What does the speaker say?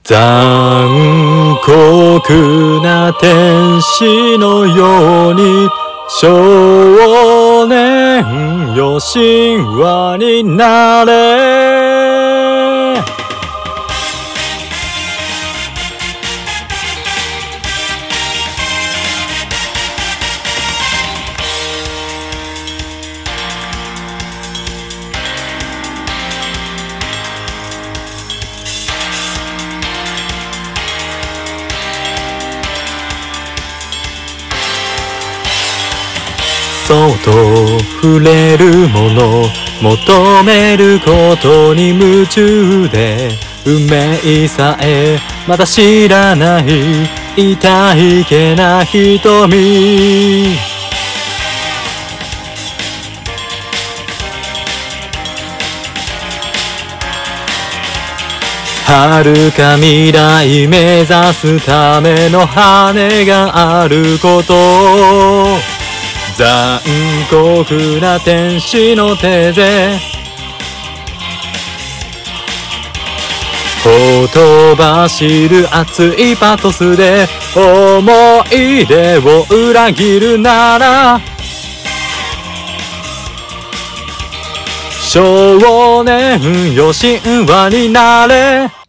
残酷な天使のように少年よ神話になれ。そっと触れるもの求めることに夢中で運命さえまだ知らない痛いけな瞳。遥か未来目指すための羽があること。残酷な天使の手でほとばしる熱いパトスで思い出を裏切るなら少年よ神話になれ。